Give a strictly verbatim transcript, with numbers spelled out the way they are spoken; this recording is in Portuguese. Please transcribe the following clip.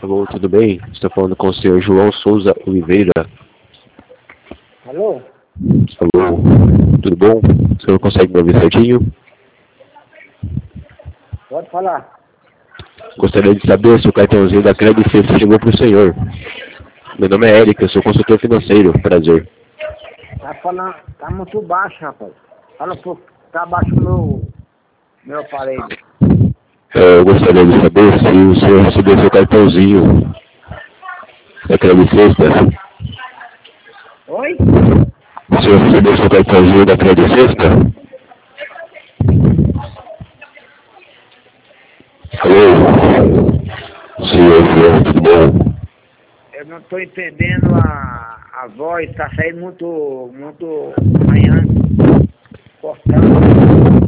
Alô, tudo bem? Estou falando com o senhor João Souza Oliveira. Alô? Alô, tudo bom? O senhor consegue me ouvir certinho? Pode falar. Gostaria de saber se o cartãozinho da Credit Suisse chegou para o senhor. Meu nome é Érica, eu sou consultor financeiro. Prazer. Tá falando, tá muito baixo, rapaz. Fala um pouco, tá baixo o meu, meu aparelho. É, eu gostaria de saber se o senhor recebeu seu cartãozinho da Credit Suisse. Oi? O senhor recebeu seu cartãozinho da Credit Suisse? Alô? Senhor João, tudo bom? Eu não tô entendendo a, a voz, tá saindo muito, muito manhã, cortando.